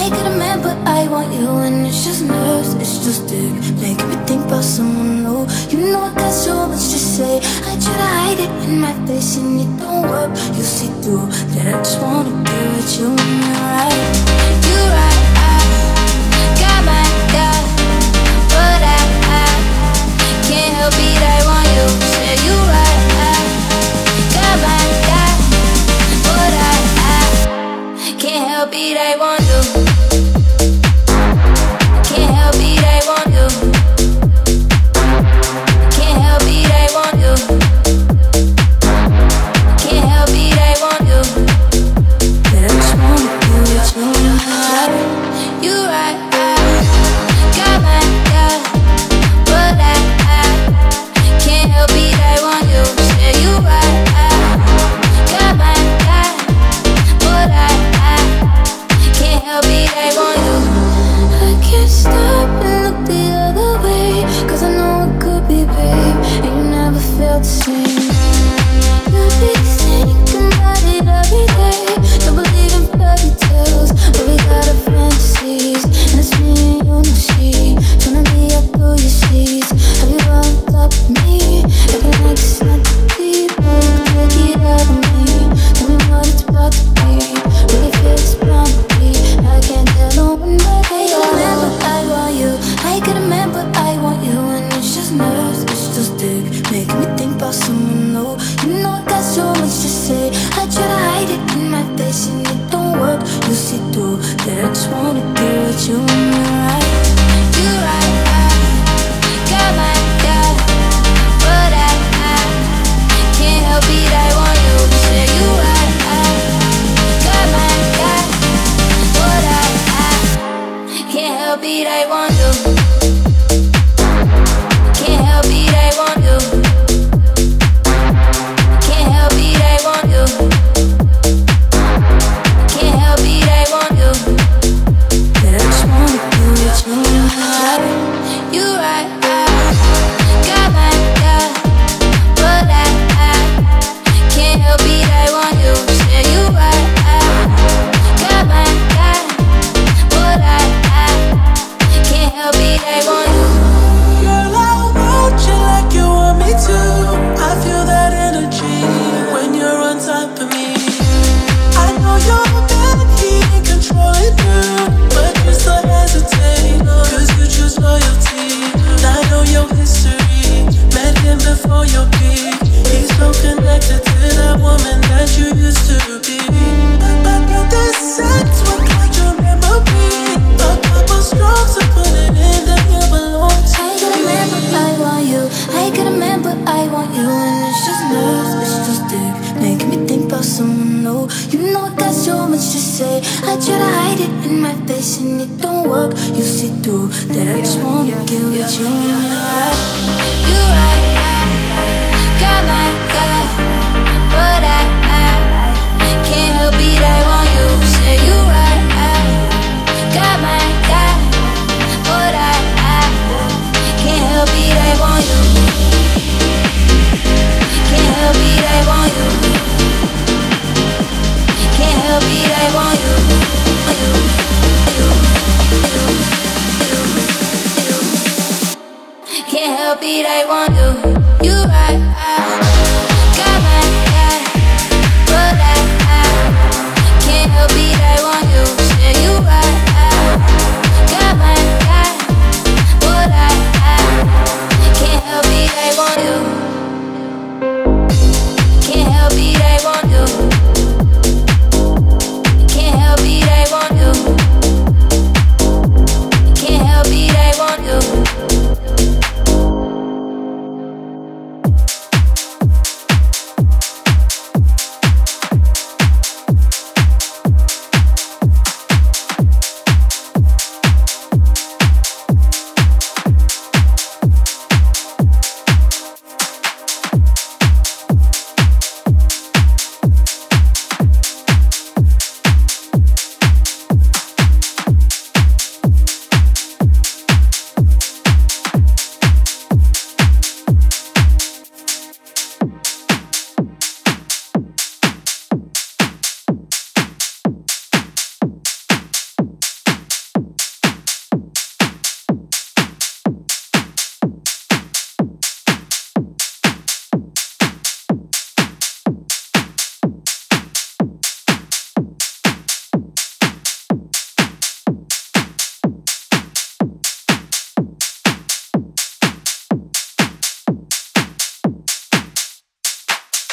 I get a man, but I want you, and it's just nerves, it's just dick, making me think about someone new. You know I got so much to say. I try to hide it in my face, and it don't work. You see through that I just wanna be with you, and you're right. You're right. I got my guy, but I can't help it. I want you. Say you right. I got my guy, but I can't help it. I want you. Can't help it. I want you. Can't help it. I want you. Can't help it. I want you. But I just wanna be with you. You're right. I got my guy, but I can't help it. I want you. Say you right. I got my guy, but I can't help it. I want you. I can't stop and look the other way, 'cause I know it could be, babe, and you never felt the same. You be thinking about it every day. Don't believe in fairy tales, but we got our fantasies, and it's me and you, no she. Tryna be up through your sheets. Have you rolled up with me? Acting like it's not too deep, but you can take it out of me. Tell me what it's about to be. Really feel it's bound to be. I can't tell no one but I get a man, but I want you. I get a man, but I want you, and it's just nerves, it's just dick, making me think about someone new. You know I got so much to say. I try to hide it in my face, and it don't work. You see through that I just wanna be with you, and you're right. You're right. I got my guy, but I can't help it. I want you. Say you right. I got my guy, but I can't help it. I want you. Can't help it. I want you. Can't help it. I want you. Can't help it. I want you. But I just wanna be with you. You're right. I got my guy, but I can't help it. I want you. Say you right. I got my guy, but I can't help it. I want you. Girl, I want you like you want me to. I feel that energy when you're on top of me. I know you're bad, he ain't controlling you, but you still hesitate, 'cause you choose loyalty. I know your history, met him before your peak. He's so connected to that woman that you used to be. But the sex will like your memory. A couple strokes to put it in, then you belong to I get a man, but I want you. I get a man, but I want you, and it's just nerves, it's just dick, making me think about someone new. You know I got so much to say. I try to hide it in my face, and it don't work. You see through that I just wanna get with you. You're right. I got my guy, but I can't help it. I want you. Say you right. I got my guy, but I can't help it. I want you. Can't help it. I want you. Can't help it. I want you. Can't help it. I want you.